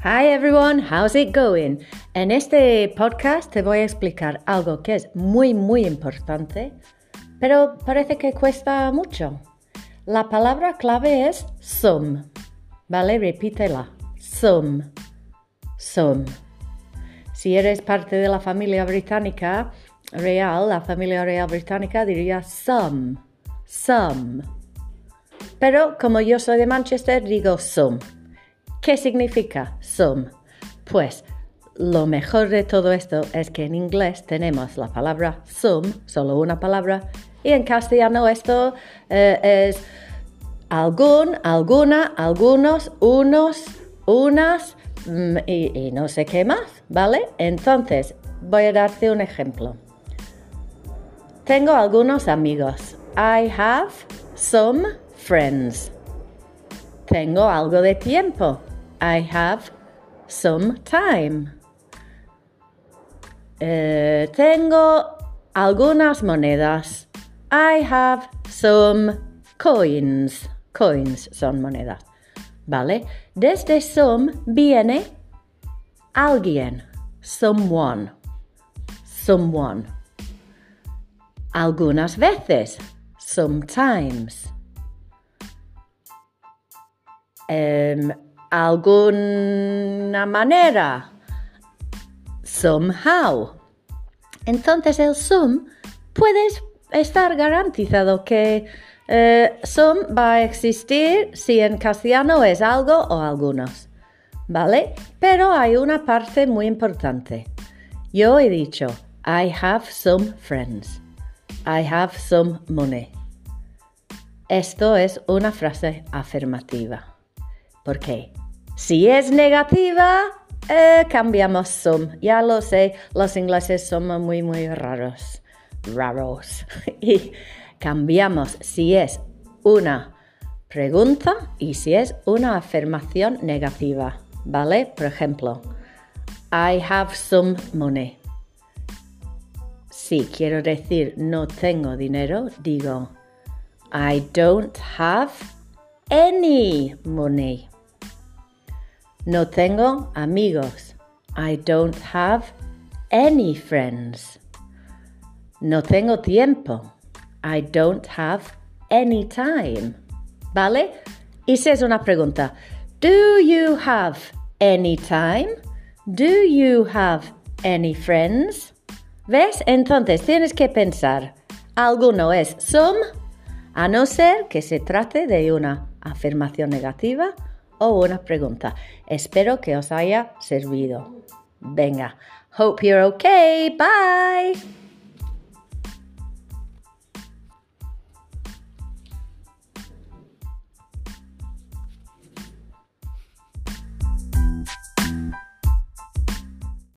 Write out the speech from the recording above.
Hi everyone, how's it going? En este podcast te voy a explicar algo que es muy importante, pero parece que cuesta mucho. La palabra clave es some, ¿vale? Repítela, some. Si eres parte de la familia británica real, la familia real británica diría some. Pero como yo soy de Manchester, digo some. ¿Qué significa some? Pues lo mejor de todo esto es que en inglés tenemos la palabra some, solo una palabra, y en castellano esto es algún, alguna, algunos, unos, unas y no sé qué más, ¿vale? Entonces, voy a darte un ejemplo. Tengo algunos amigos. I have some friends. Tengo algo de tiempo. I have some time. Tengo algunas monedas. I have some coins. Coins son monedas. ¿Vale? Desde some viene alguien. Someone. Algunas veces. Sometimes. Alguna manera. Somehow. Entonces el some puede estar garantizado que some va a existir si en castellano es algo o algunos, ¿vale? Pero hay una parte muy importante. Yo he dicho, I have some friends. I have some money. Esto es una frase afirmativa. ¿Por qué? Si es negativa, cambiamos some. Ya lo sé, los ingleses son muy raros. Y cambiamos si es una pregunta y si es una afirmación negativa, ¿vale? Por ejemplo, I have some money. Si quiero decir no tengo dinero, digo I don't have any money. No tengo amigos. I don't have any friends. No tengo tiempo. I don't have any time. ¿Vale? Y si es una pregunta, do you have any time? Do you have any friends? ¿Ves? Entonces tienes que pensar, alguno es some, a no ser que se trate de una afirmación negativa o una pregunta. Espero que os haya servido. Venga, hope you're okay. Bye.